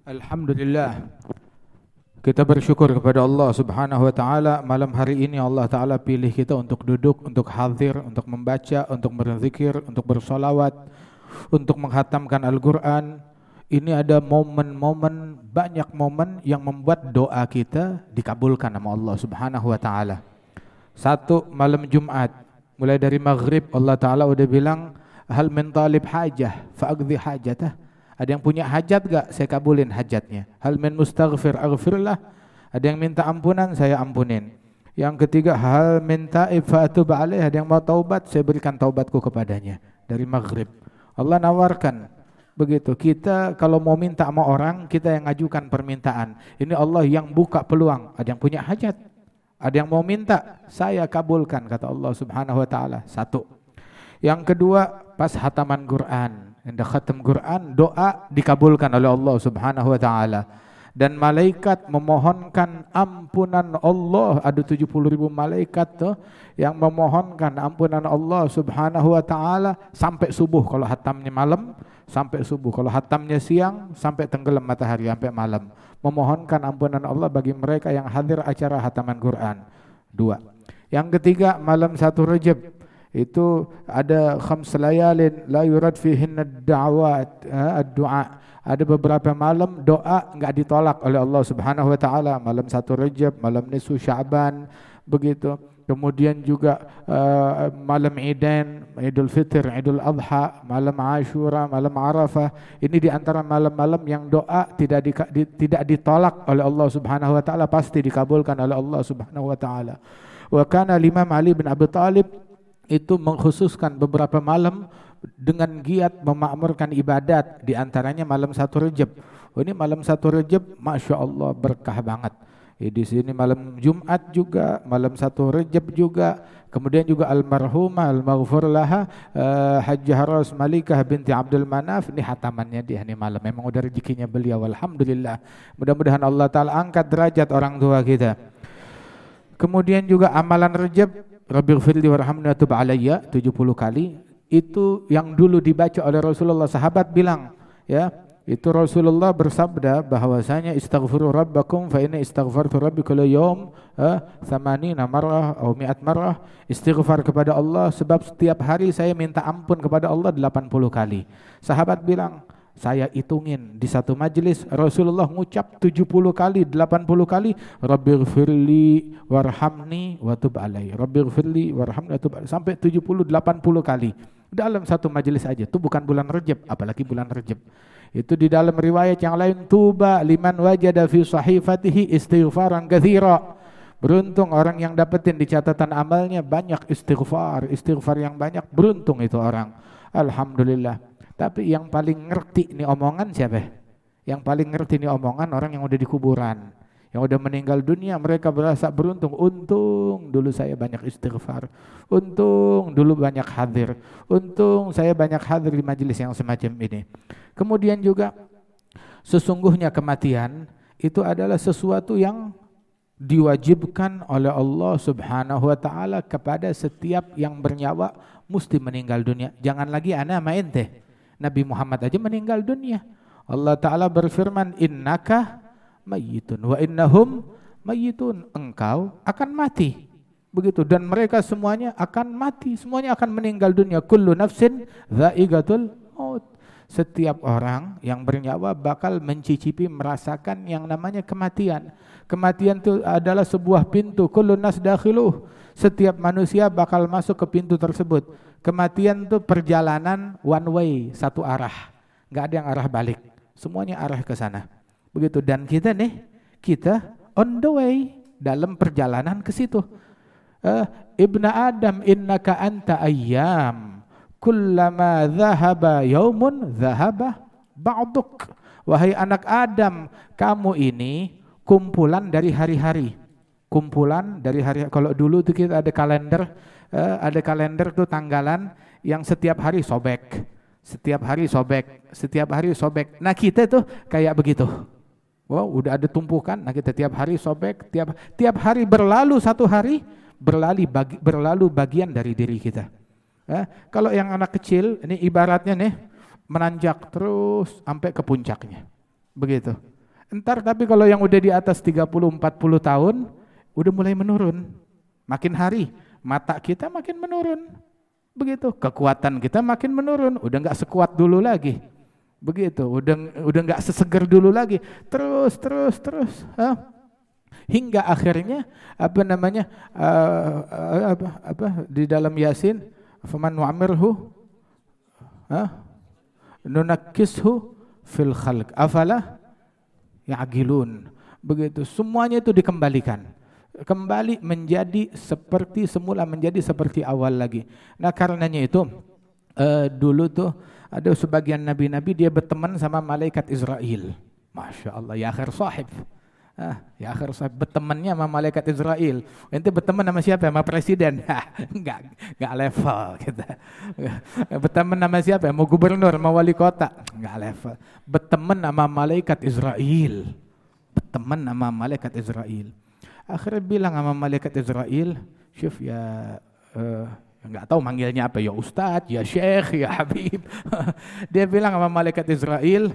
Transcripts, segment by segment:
Alhamdulillah, kita bersyukur kepada Allah Subhanahu wa taala. Malam hari ini Allah taala pilih kita untuk duduk, untuk hadir, untuk membaca, untuk berzikir, untuk bersolawat, untuk menghatamkan Al-Qur'an. Ini ada momen-momen, banyak momen yang membuat doa kita dikabulkan sama Allah Subhanahu wa taala. Satu, malam Jumat, mulai dari maghrib Allah taala udah bilang, hal min talib hajah fa'aqdi hajatah. Ada yang punya hajat gak? Saya kabulin hajatnya. Hal min mustaghfir aghfirlah. Ada yang minta ampunan, saya ampunin. Yang ketiga, hal min taib fa'atub alaih. Ada yang mau taubat, saya berikan taubatku kepadanya. Dari maghrib Allah nawarkan begitu. Kita kalau mau minta sama orang, kita yang ngajukan permintaan. Ini Allah yang buka peluang. Ada yang punya hajat, ada yang mau minta, saya kabulkan, kata Allah Subhanahu wa taala. Satu. Yang kedua, pas hataman Quran, hendak khatam Quran, doa dikabulkan oleh Allah Subhanahu wa taala. Dan malaikat memohonkan ampunan Allah. Ada 70.000 malaikat tuh yang memohonkan ampunan Allah Subhanahu wa taala sampai subuh kalau hatamnya malam, sampai subuh kalau hatamnya siang, sampai tenggelam matahari, sampai malam. Memohonkan ampunan Allah bagi mereka yang hadir acara hataman Quran. Dua. Yang ketiga, malam 1 Rajab itu ada khams layalin la yurad fihinna ad-da'awat, ad-du'a. Ada beberapa malam doa enggak ditolak oleh Allah Subhanahu wa taala. Malam 1 Rajab, malam nisfu Sya'ban, begitu. Kemudian juga malam Idain, Idul Fitr, Idul Adha, malam Ashura, malam Arafah. Ini di antara malam-malam yang doa tidak ditolak oleh Allah Subhanahu wa taala, pasti dikabulkan oleh Allah Subhanahu wa taala. Wa kana Imam Ali bin Abi Thalib itu mengkhususkan beberapa malam dengan giat memakmurkan ibadat, di antaranya malam 1 Rajab. Oh, ini malam 1 Rajab, Masya Allah berkah banget. Di sini malam Jumat juga, malam 1 Rajab juga. Kemudian juga almarhumah al-maghfur laha Hajjah Ras Malikah binti Abdul Manaf, ini hatamannya dia ini malam. Memang udah rezekinya beliau, alhamdulillah. Mudah-mudahan Allah taala angkat derajat orang tua kita. Kemudian juga amalan Rajab, Rabbighfirli warhamni wa tub alayya 70 kali. Itu yang dulu dibaca oleh Rasulullah. Sahabat bilang, ya, itu Rasulullah bersabda bahwasanya istaghfiru rabbakum fa inna istaghfartu rabbi kullu yawm 80 marrah atau 100 marrah. Istighfar kepada Allah sebab setiap hari saya minta ampun kepada Allah 80 kali. Sahabat bilang, saya hitungin di satu majelis Rasulullah ngucap 70 kali, 80 kali, Rabbighfirli warhamni wa tub alayya. Rabbighfirli warhamni wa tub alayya, sampai 70 80 kali dalam satu majelis aja. Itu bukan bulan Rajab, apalagi bulan Rajab. Itu di dalam riwayat yang lain, tuba liman wajada fi sahifatihi istighfaran katsira. Beruntung orang yang dapetin di catatan amalnya banyak istighfar yang banyak, beruntung itu orang. Alhamdulillah. Tapi yang paling ngerti ini omongan siapa? Yang paling ngerti ini omongan orang yang udah di kuburan, yang udah meninggal dunia. Mereka berasa beruntung. Untung dulu saya banyak istighfar, untung dulu banyak hadir, untung saya banyak hadir di majelis yang semacam ini. Kemudian juga sesungguhnya kematian itu adalah sesuatu yang diwajibkan oleh Allah Subhanahu wa taala kepada setiap yang bernyawa, mesti meninggal dunia. Jangan lagi ana sama ente. Nabi Muhammad aja meninggal dunia. Allah Ta'ala berfirman, innaka mayyitun wa innahum mayyitun. Engkau akan mati. Begitu. Dan mereka semuanya akan mati. Semuanya akan meninggal dunia. Kullu nafsin dha'iqatul maut. Setiap orang yang bernyawa bakal mencicipi, merasakan yang namanya kematian. Kematian itu adalah sebuah pintu. Kullu nas dakhiluh. Setiap manusia bakal masuk ke pintu tersebut. Kematian itu perjalanan one way, satu arah. Enggak ada yang arah balik. Semuanya arah ke sana. Begitu. Dan kita nih, kita on the way dalam perjalanan ke situ. Ibna Adam innaka anta ayyam. Kullama dhahaba yaumun dhahaba ba'duk. Wahai anak Adam, kamu ini kumpulan dari hari-hari. Kumpulan dari hari. Kalau dulu tuh kita ada kalender tuh tanggalan yang setiap hari sobek, setiap hari sobek, setiap hari sobek. Nah kita tuh kayak begitu. Wow, udah ada tumpukan. Nah kita tiap hari sobek, tiap hari berlalu satu hari, berlalu bagian dari diri kita. Kalau yang anak kecil, ini ibaratnya nih menanjak terus sampai ke puncaknya. Begitu. Entar tapi kalau yang udah di atas 30-40 tahun, udah mulai menurun. Makin hari, mata kita makin menurun. Begitu, kekuatan kita makin menurun, udah nggak sekuat dulu lagi. Begitu, udah nggak seseger dulu lagi. Terus. Hingga akhirnya di dalam Yasin, faman nu'ammirhu nunakkishu fil khalq afala ya'qilun. Begitu, semuanya itu dikembalikan. Kembali menjadi seperti semula, menjadi seperti awal lagi. Nah, karenanya itu dulu tuh ada sebagian nabi-nabi dia berteman sama malaikat Israel. Masya Allah, ya akhir sahib. Ya akhir sahib, bertemannya sama malaikat Israel. Ente berteman sama siapa? Sama presiden? Enggak level kita. Berteman sama siapa? Mau gubernur, mau wali kota? Enggak level. Berteman sama malaikat Israel. Berteman sama malaikat Israel. Akhirnya bilang sama malaikat Israel, syuf ya, nggak tahu manggilnya apa, ya Ustadz, ya Syekh, ya Habib. Dia bilang sama malaikat Israel,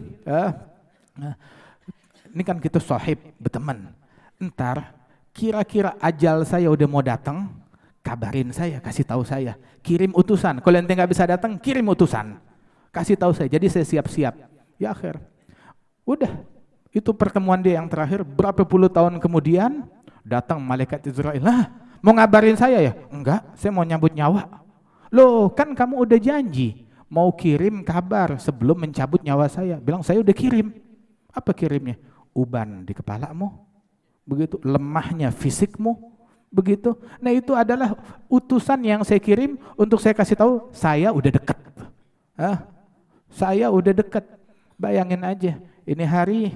ini kan kita sahib, berteman. Entar kira-kira ajal saya udah mau datang, kabarin saya, kasih tahu saya, kirim utusan. Kalau ente nggak bisa datang, kirim utusan, kasih tahu saya. Jadi saya siap-siap. Ya akhir, udah itu pertemuan dia yang terakhir. Berapa puluh tahun kemudian datang malaikat Israel. Mau ngabarin saya ya? Enggak, saya mau nyambut nyawa. Loh, kan kamu udah janji mau kirim kabar sebelum mencabut nyawa saya. Bilang saya udah kirim. Apa kirimnya? Uban di kepalamu. Begitu, lemahnya fisikmu. Begitu. Nah, itu adalah utusan yang saya kirim untuk saya kasih tahu saya udah dekat. Saya udah dekat. Bayangin aja, ini hari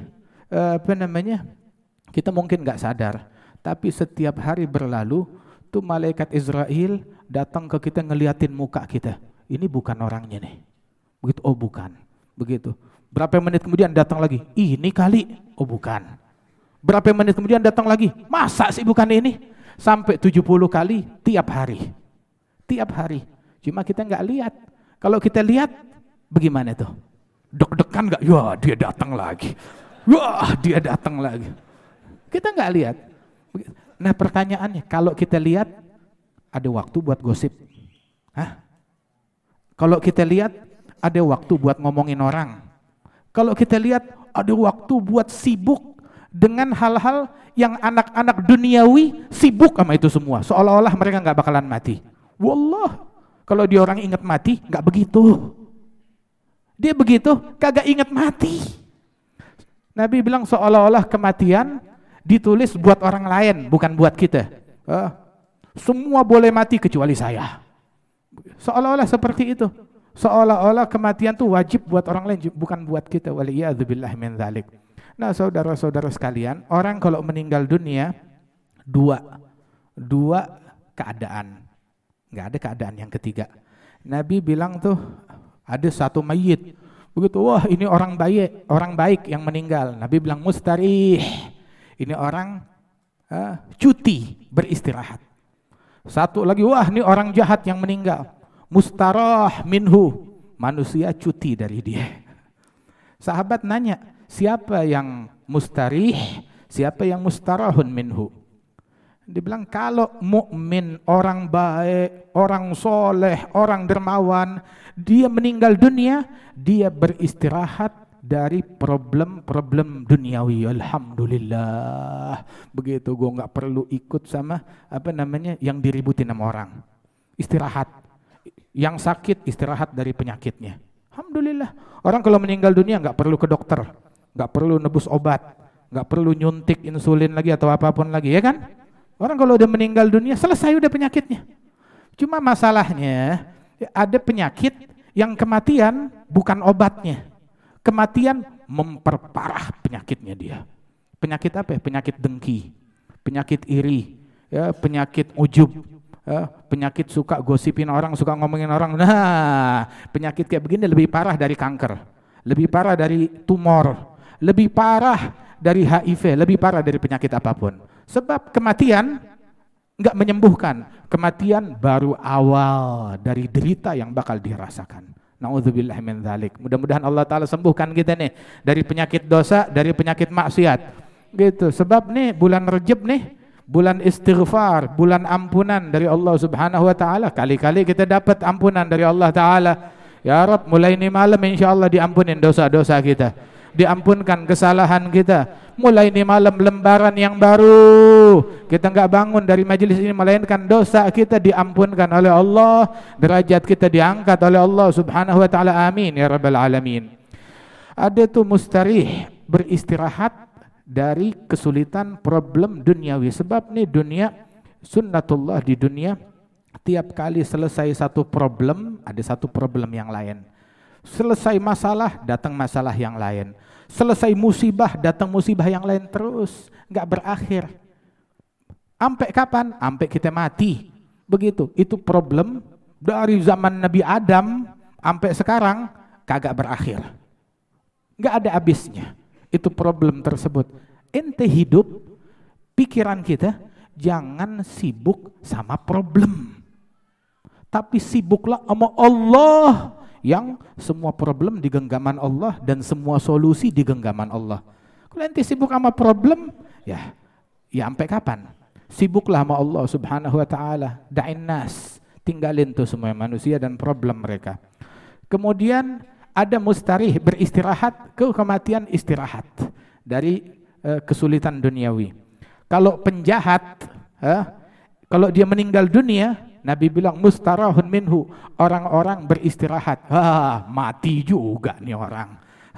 kita mungkin nggak sadar. Tapi setiap hari berlalu, tuh malaikat Israel datang ke kita ngeliatin muka kita. Ini bukan orangnya nih. Begitu, oh bukan. Begitu. Berapa menit kemudian datang lagi, ini kali, oh bukan. Berapa menit kemudian datang lagi, masa sih bukan ini? Sampai 70 kali tiap hari. Tiap hari. Cuma kita nggak lihat. Kalau kita lihat, bagaimana tuh? Deg-degan nggak? Ya dia datang lagi. Wah dia datang lagi. Kita nggak lihat. Nah pertanyaannya, kalau kita lihat ada waktu buat gosip? Kalau kita lihat ada waktu buat ngomongin orang? Kalau kita lihat ada waktu buat sibuk dengan hal-hal yang anak-anak duniawi sibuk sama itu semua, seolah-olah mereka nggak bakalan mati. Wallah, kalau dia orang ingat mati, nggak begitu. Dia begitu, kagak ingat mati. Nabi bilang seolah-olah kematian ditulis buat orang lain, bukan buat kita. Semua boleh mati kecuali saya. Seolah-olah seperti itu. Seolah-olah kematian itu wajib buat orang lain, bukan buat kita. Waliyadzubillah min dzalik. Nah, saudara-saudara sekalian, orang kalau meninggal dunia dua keadaan. Nggak ada keadaan yang ketiga. Nabi bilang tuh ada satu mayit. Begitu, wah ini orang baik yang meninggal. Nabi bilang mustarih. Ini orang cuti, beristirahat. Satu lagi, wah ini orang jahat yang meninggal. Mustarah minhu, manusia cuti dari dia. Sahabat nanya, siapa yang mustarih, siapa yang mustarahun minhu? Dia bilang kalau mukmin, orang baik, orang soleh, orang dermawan, dia meninggal dunia, dia beristirahat dari problem-problem duniawi. Alhamdulillah. Begitu, gue nggak perlu ikut sama yang diributin sama orang. Istirahat. Yang sakit istirahat dari penyakitnya. Alhamdulillah. Orang kalau meninggal dunia nggak perlu ke dokter, nggak perlu nebus obat, nggak perlu nyuntik insulin lagi atau apapun lagi, ya kan? Orang kalau udah meninggal dunia selesai udah penyakitnya. Cuma masalahnya ada penyakit yang kematian bukan obatnya. Kematian memperparah penyakitnya dia. Penyakit apa ya? Penyakit dengki, penyakit iri, ya, penyakit ujub, ya, penyakit suka gosipin orang, suka ngomongin orang. Nah, penyakit kayak begini lebih parah dari kanker, lebih parah dari tumor, lebih parah dari HIV, lebih parah dari penyakit apapun. Sebab kematian enggak menyembuhkan, kematian baru awal dari derita yang bakal dirasakan. Na'udzubillah min dzalik. Mudah-mudahan Allah Ta'ala sembuhkan kita nih dari penyakit dosa, dari penyakit maksiat. Gitu. Sebab nih bulan Rajab nih, bulan istighfar, bulan ampunan dari Allah Subhanahu wa Ta'ala. Kali-kali kita dapat ampunan dari Allah Ta'ala. Ya Rabb, mulai ini malam insyaallah diampunin dosa-dosa kita, diampunkan kesalahan kita. Mulai ini malam lembaran yang baru, kita enggak bangun dari majelis ini melainkan dosa kita diampunkan oleh Allah, derajat kita diangkat oleh Allah Subhanahu wa Ta'ala. Amin ya rabbal alamin. Ada tuh mustarih, beristirahat dari kesulitan problem duniawi. Sebab nih dunia, sunnatullah di dunia, tiap kali selesai satu problem, ada satu problem yang lain. Selesai masalah, datang masalah yang lain. Selesai musibah, datang musibah yang lain terus, enggak berakhir. Sampai kapan? Sampai kita mati. Begitu. Itu problem dari zaman Nabi Adam sampai sekarang kagak berakhir. Enggak ada habisnya. Itu problem tersebut. Ente hidup, pikiran kita jangan sibuk sama problem. Tapi sibuklah sama Allah, yang semua problem di genggaman Allah dan semua solusi di genggaman Allah. Kalau ente sibuk sama problem, ya sampai kapan? Sibuklah sama Allah Subhanahu wa Ta'ala. Da'in nas, tinggalin tuh semua manusia dan problem mereka. Kemudian ada mustarih, beristirahat, ke kematian istirahat dari kesulitan duniawi. Kalau penjahat, kalau dia meninggal dunia, Nabi bilang mustarahun minhu, orang-orang beristirahat. Mati juga nih orang.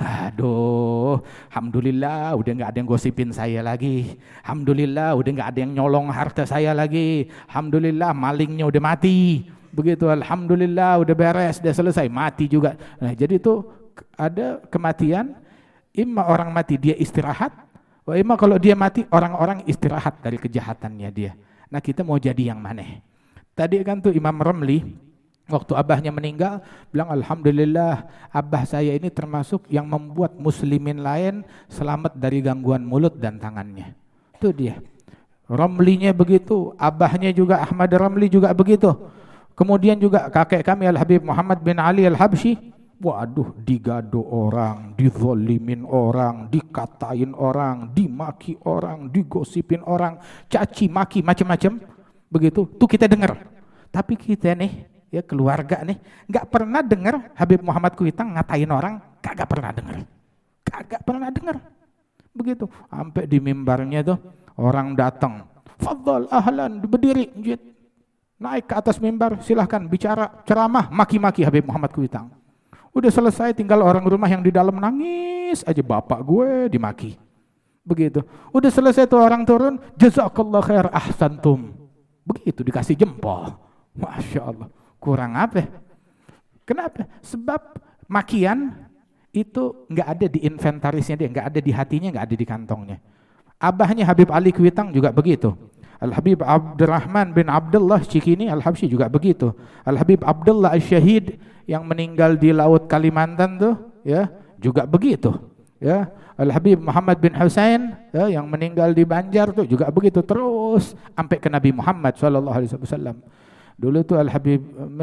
Aduh, alhamdulillah udah nggak ada yang gosipin saya lagi. Alhamdulillah udah nggak ada yang nyolong harta saya lagi. Alhamdulillah malingnya udah mati. Begitu, alhamdulillah udah beres, udah selesai, mati juga. Nah, jadi itu ada kematian, imma orang mati dia istirahat, imma kalau dia mati orang-orang istirahat dari kejahatannya dia. Nah, kita mau jadi yang mana? Tadi kan tuh Imam Ramli waktu abahnya meninggal bilang alhamdulillah abah saya ini termasuk yang membuat muslimin lain selamat dari gangguan mulut dan tangannya. Itu dia. Ramlinya begitu, abahnya juga Ahmad Ramli juga begitu. Kemudian juga kakek kami Al-Habib Muhammad bin Ali Al-Habsyi, waduh, digado orang, dizolimin orang, dikatain orang, dimaki orang, digosipin orang, caci maki macam-macam. Begitu, tuh kita dengar. Tapi kita nih, ya keluarga nih, nggak pernah dengar Habib Muhammad Kuitang ngatain orang, kagak pernah dengar. Kagak pernah dengar. Begitu, sampai di mimbarnya tuh orang datang, fadhal ahlan, berdiri, naik ke atas mimbar, silahkan bicara, ceramah, maki-maki Habib Muhammad Kuitang. Udah selesai, tinggal orang rumah yang di dalam nangis aja, bapak gue dimaki. Begitu, udah selesai tuh orang turun, jazakallah khair ahsantum. Begitu dikasih jempol. Masya Allah. Kurang apa? Kenapa? Sebab makian itu nggak ada di inventarisnya dia, nggak ada di hatinya, nggak ada di kantongnya. Abahnya Habib Ali Kuitang juga begitu. Al-Habib Abdurrahman bin Abdullah Cikini Al-Habsyi juga begitu. Al-Habib Abdullah Asy-Syahid yang meninggal di Laut Kalimantan tuh, ya, juga begitu. Ya, Al-Habib Muhammad bin Husain, ya, yang meninggal di Banjar tuh juga begitu, terus sampai ke Nabi Muhammad sallallahu alaihi wasallam. Dulu tuh Al-Habib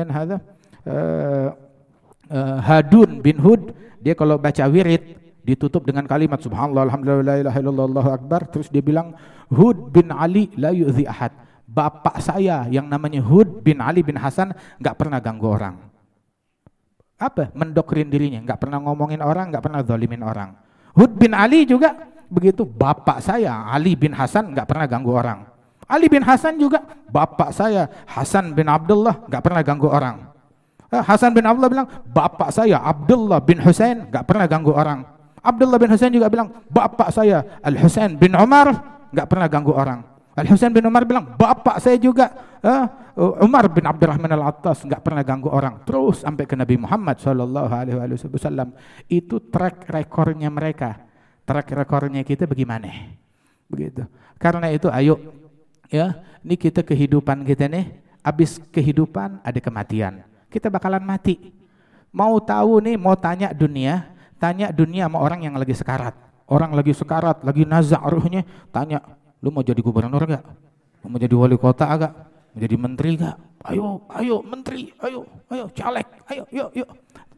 Hadun bin Hud, dia kalau baca wirid ditutup dengan kalimat subhanallah alhamdulillah la ilaha illallah allahu akbar, terus dia bilang Hud bin Ali la yu'zi ahad. Bapak saya yang namanya Hud bin Ali bin Hasan enggak pernah ganggu orang. Apa? Mendoktrin dirinya, enggak pernah ngomongin orang, enggak pernah zalimin orang. Hud bin Ali juga begitu, bapak saya Ali bin Hasan enggak pernah ganggu orang. Ali bin Hasan juga, bapak saya Hasan bin Abdullah enggak pernah ganggu orang. Hasan bin Abdullah bilang, bapak saya Abdullah bin Husain enggak pernah ganggu orang. Abdullah bin Husain juga bilang, bapak saya Al-Husain bin Umar enggak pernah ganggu orang. Al-Husain bin Umar bilang, bapak saya juga Umar bin Abdurrahman Al-Attas enggak pernah ganggu orang. Terus sampai ke Nabi Muhammad sallallahu alaihi wasallam. Itu track rekornya mereka. Track rekornya kita bagaimana? Begitu. Karena itu ayo, ya, ini kita kehidupan kita nih, habis kehidupan ada kematian. Kita bakalan mati. Mau tahu nih, mau tanya dunia sama orang yang lagi sekarat. Orang lagi sekarat, lagi nazak ruhnya, tanya, lu mau jadi gubernur gak? Lu mau jadi wali kota gak? Mau jadi menteri gak? Ayo menteri, ayo caleg, ayo, yuk.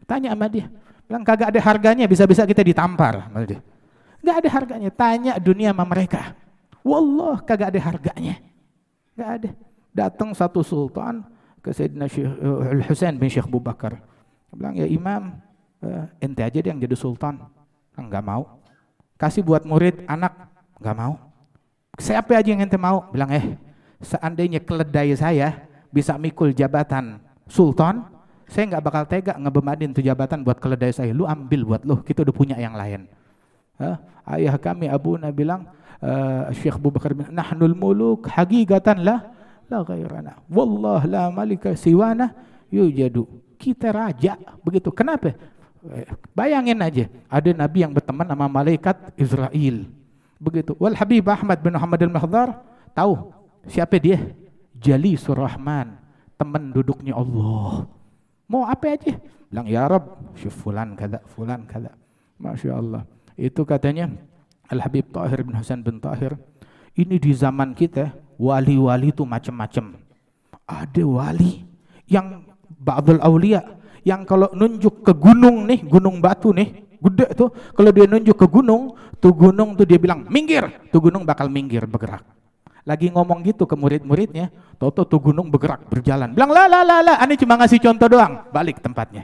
Tanya sama dia. Bilang kagak ada harganya, bisa-bisa kita ditampar sama dia. Gak ada harganya. Tanya dunia sama mereka. Wallah kagak ada harganya. Gak ada. Datang satu sultan ke Sayyidina Al-Husain bin Syekh Abu Bakar. Bilang, ya Imam, ente aja dia yang jadi sultan. Enggak mau. Kasih buat murid, anak. Enggak mau. Siapa aja yang ente mau? Bilang, seandainya keledai saya bisa mikul jabatan sultan, saya enggak bakal tega ngebemadin tuh jabatan buat keledai saya. Lu ambil buat lu, kita udah punya yang lain. Ayah kami Abuna bilang, Syekh Abu Bakar bilang, nahnul muluk hakikatan la ghairana. Wallah la malika siwana yujadu. Kita raja, begitu. Kenapa? Bayangin aja, ada nabi yang berteman sama malaikat Israel. Begitu. Wal Habib Ahmad bin Muhammad al-Mahdhar, tahu siapa dia? Jalisur Rahman, teman duduknya Allah. Mau apa aja? Bilang, ya Rabb, syuf fulan kada, fulan kada. Masya Allah. Itu katanya Al-Habib Tahir bin Husain bin Tahir. Ini di zaman kita, wali-wali itu macam-macam. Ada wali yang ba'dul awliya, yang kalau nunjuk ke gunung nih, gunung batu nih, gede tuh, kalau dia nunjuk ke gunung, tuh gunung tuh dia bilang, minggir, tuh gunung bakal minggir, bergerak. Lagi ngomong gitu ke murid-muridnya, toto tuh gunung bergerak, berjalan. Bilang, la, ani cuma ngasih contoh doang, balik tempatnya.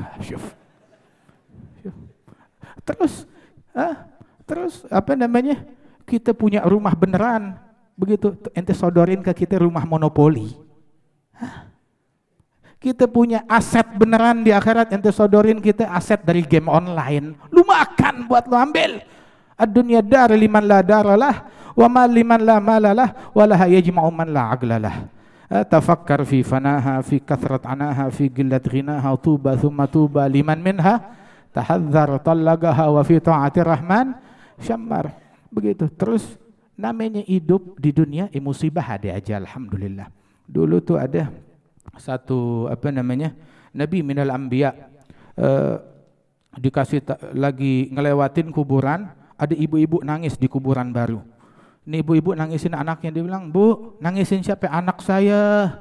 Terus apa namanya? Kita punya rumah beneran, begitu ente sodorin ke kita rumah monopoli. Kita punya aset beneran di akhirat, ente sodorin kita aset dari game online. Lu makan buat lu ambil. Ad-dunya dar liman la daralah, wa ma liman la malalah, wa laha yajma'u man la aglalah. Tafakkar fi fanaha, fi kathrat anaha, fi gillat ghinaha, tuba thumma tuba liman minha, tahadzar tallagaha wa fi ta'atir rahman syammar. Begitu. Terus namanya hidup di dunia, musibah ada aja, alhamdulillah. Dulu tuh ada satu nabi minal anbiya, dikasih lagi ngelewatin kuburan, ada ibu-ibu nangis di kuburan baru. Ini ibu-ibu nangisin anaknya, dia bilang, Bu, nangisin siapa? Anak saya.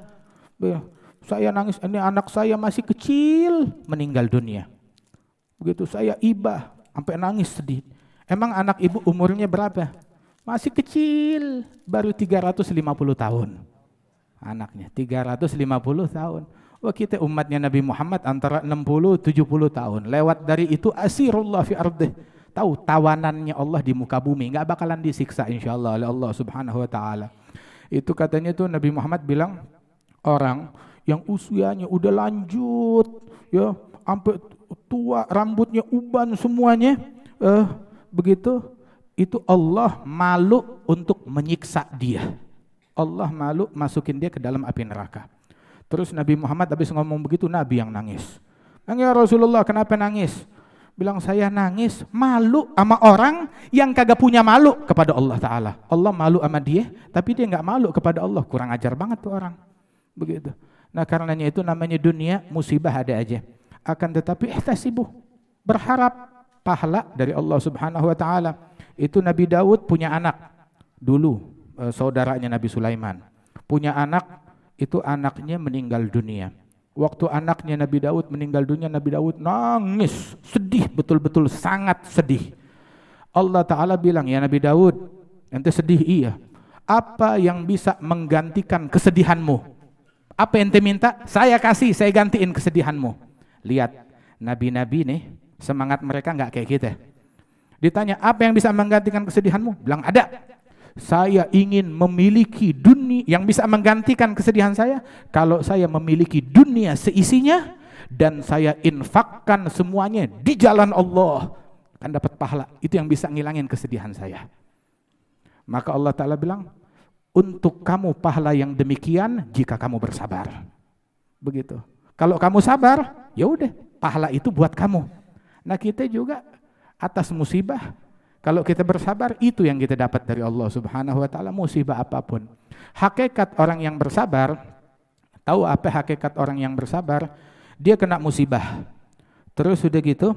Saya nangis, ini anak saya masih kecil meninggal dunia. Begitu, saya ibah sampai nangis sedih. Emang anak ibu umurnya berapa? Masih kecil, baru 350 tahun. Anaknya 350 tahun. Wah, kita umatnya Nabi Muhammad antara 60-70 tahun. Lewat dari itu asirullah fi ardih. Tahu tawanannya Allah di muka bumi, enggak bakalan disiksa insyaallah oleh Allah Subhanahu wa taala. Itu katanya tuh Nabi Muhammad bilang, orang yang usianya udah lanjut ya, sampai tua, rambutnya uban semuanya, begitu, itu Allah malu untuk menyiksa dia. Allah malu masukin dia ke dalam api neraka. Terus Nabi Muhammad habis ngomong begitu, Nabi yang nangis. Ya Rasulullah, kenapa nangis? Bilang, saya nangis malu sama orang yang kagak punya malu kepada Allah Ta'ala. Allah malu sama dia, tapi dia gak malu kepada Allah. Kurang ajar banget tuh orang. Begitu. Nah, karenanya itu namanya dunia, musibah ada aja. Akan tetapi ihtasibuh, berharap pahala dari Allah Subhanahu wa taala. Itu Nabi Daud punya anak. Dulu saudaranya Nabi Sulaiman. Punya anak, itu anaknya meninggal dunia. Waktu anaknya Nabi Daud meninggal dunia, Nabi Daud nangis, sedih, betul-betul sangat sedih. Allah Ta'ala bilang, ya Nabi Daud, ente sedih? Iya. Apa yang bisa menggantikan kesedihanmu? Apa ente minta? Saya kasih, saya gantiin kesedihanmu. Lihat, nabi-nabi nih, semangat mereka enggak kayak kita. Ditanya, apa yang bisa menggantikan kesedihanmu? Bilang, ada. Saya ingin memiliki dunia yang bisa menggantikan kesedihan saya. Kalau saya memiliki dunia seisinya dan saya infakkan semuanya di jalan Allah, kan dapat pahala. Itu yang bisa ngilangin kesedihan saya. Maka Allah Ta'ala bilang, untuk kamu pahala yang demikian jika kamu bersabar. Begitu. Kalau kamu sabar, ya udah, pahala itu buat kamu. Nah, kita juga atas musibah, kalau kita bersabar, itu yang kita dapat dari Allah Subhanahu wa taala, musibah apapun. Hakikat orang yang bersabar, tahu apa hakikat orang yang bersabar? Dia kena musibah. Terus sudah gitu,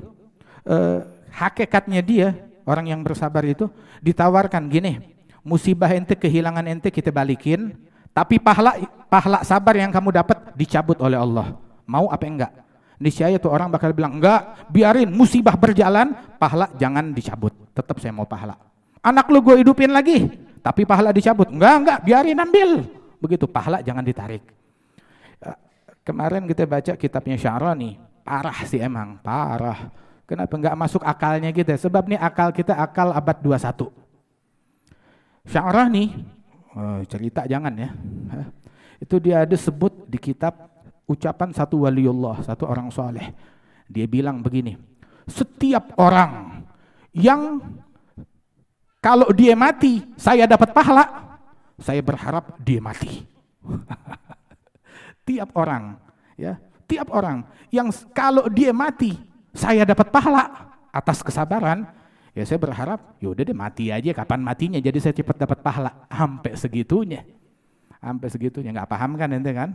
hakikatnya dia, orang yang bersabar itu ditawarkan gini, musibah ente, kehilangan ente kita balikin, tapi pahala sabar yang kamu dapat dicabut oleh Allah. Mau apa enggak? niscaya tuh orang bakal bilang, enggak, biarin musibah berjalan, pahala jangan dicabut, tetap saya mau pahala. Anak lu gue hidupin lagi, tapi pahala dicabut, enggak, biarin ambil. Begitu, pahala jangan ditarik. Kemarin kita baca kitabnya Sya'rani, parah sih emang, parah. Kenapa enggak masuk akalnya kita? Sebab nih akal kita akal abad 21. Sya'rani, cerita jangan ya. Itu dia ada sebut di kitab ucapan satu waliullah, satu orang soleh. Dia bilang begini, setiap orang yang kalau dia mati, saya dapat pahala, saya berharap dia mati. Tiap orang, ya, tiap orang yang kalau dia mati, saya dapat pahala atas kesabaran, ya saya berharap, yaudah deh mati aja, kapan matinya, jadi saya cepat dapat pahala. Sampai segitunya, nggak paham kan ente kan?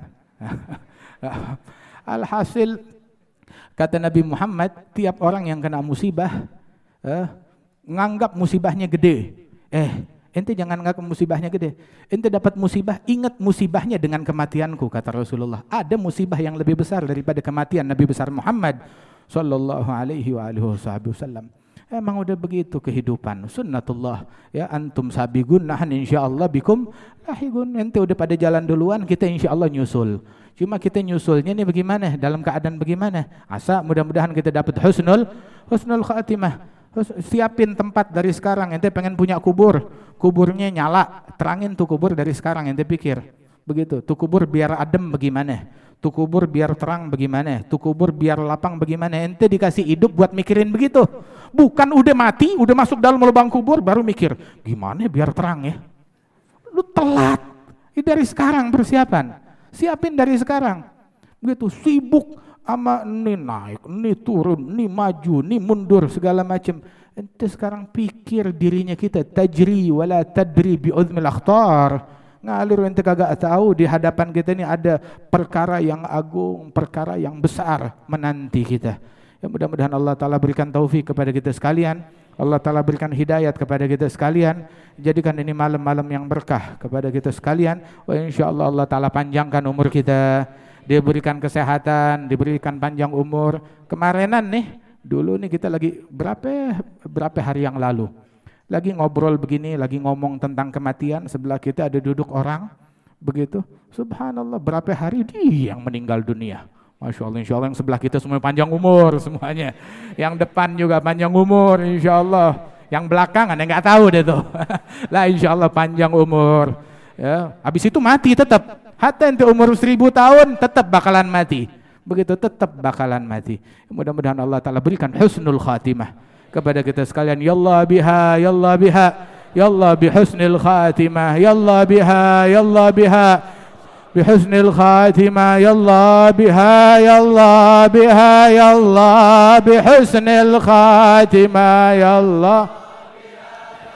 Alhasil kata Nabi Muhammad, tiap orang yang kena musibah nganggap musibahnya gede. Ente jangan nganggap musibahnya gede. Ente dapat musibah, ingat musibahnya dengan kematianku, kata Rasulullah. Ada musibah yang lebih besar daripada kematian Nabi besar Muhammad sallallahu alaihi wasallam. Emang udah begitu kehidupan, sunnatullah. Ya, antum sabiqun nahan insyaallah bikum lahiqun. Ente udah pada jalan duluan, kita insyaallah nyusul. Cuma kita nyusulnya nih bagaimana? Dalam keadaan bagaimana? Asa mudah-mudahan kita dapat husnul khatimah. Siapin tempat dari sekarang. Ente pengen punya kubur, kuburnya nyala, terangin tuh kubur dari sekarang. Ente pikir begitu, tuh kubur biar adem bagaimana? Tuh kubur biar terang bagaimana? Tuh kubur biar lapang bagaimana? Ente dikasih hidup buat mikirin begitu. Bukan udah mati, udah masuk dalam lubang kubur baru mikir, gimana biar terang ya? Lu telat. Ini dari sekarang persiapan. Siapin dari sekarang. Begitu, sibuk sama ini naik, ini turun, ini maju, ini mundur segala macam. Ente sekarang pikir dirinya kita tajri wala tadri bi udhmil akhtar. Ngalir ente kagak tahu di hadapan kita ini ada perkara yang agung, perkara yang besar menanti kita. Ya mudah-mudahan Allah Ta'ala berikan taufik kepada kita sekalian. Allah Ta'ala berikan hidayat kepada kita sekalian. Jadikan ini malam-malam yang berkah kepada kita sekalian. Wa insyaallah Allah Ta'ala panjangkan umur kita. Dia berikan kesehatan, diberikan panjang umur. Kemarinan nih, dulu nih kita lagi berapa hari yang lalu lagi ngobrol begini, lagi ngomong tentang kematian, sebelah kita ada duduk orang begitu. Subhanallah, berapa hari dia yang meninggal dunia. Masya Allah, insya Allah yang sebelah kita semua panjang umur semuanya. Yang depan juga panjang umur, insya Allah. Yang belakang anda nggak tahu deh tuh. Lah insya Allah panjang umur. Ya, habis itu mati tetap. Hatta nanti umur 1000 tahun tetap bakalan mati. Begitu tetap bakalan mati. Mudah-mudahan Allah Ta'ala berikan husnul khatimah kepada kita sekalian. Ya Allah biha, ya Allah biha, ya Allah bihusnil khatimah, ya Allah biha, ya Allah biha, bihusnil khatimah, ya Allah biha, ya Allah biha, ya Allah bihusnil khatimah, ya Allah.